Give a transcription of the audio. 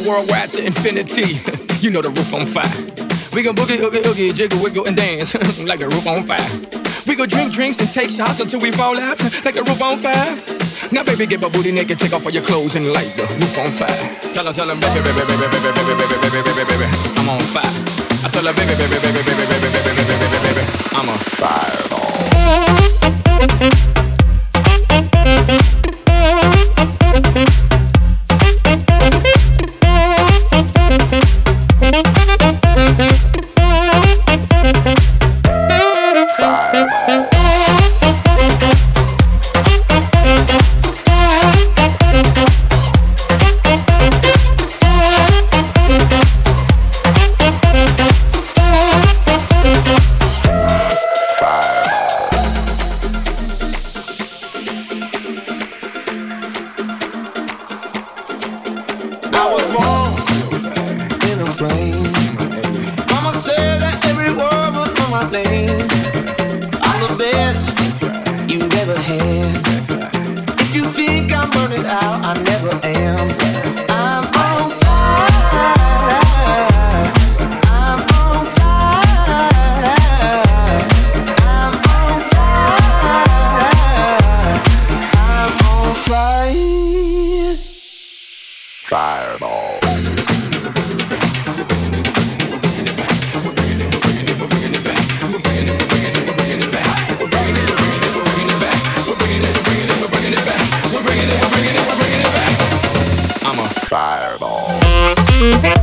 worldwide to infinity. You know the roof on fire. We gon' boogie, oogie, oogie, jiggle, wiggle, and dance like the roof on fire. We gon' drink drinks and take shots until we fall out like the roof on fire. Now baby, get my booty naked, take off all your clothes and light the roof on fire. Tell her, baby, baby, baby, baby, baby, baby, baby, baby, baby, I'm on fire. I tell her, baby, baby, baby, baby, baby, baby, baby, baby, baby, I'm on fire. Fireball.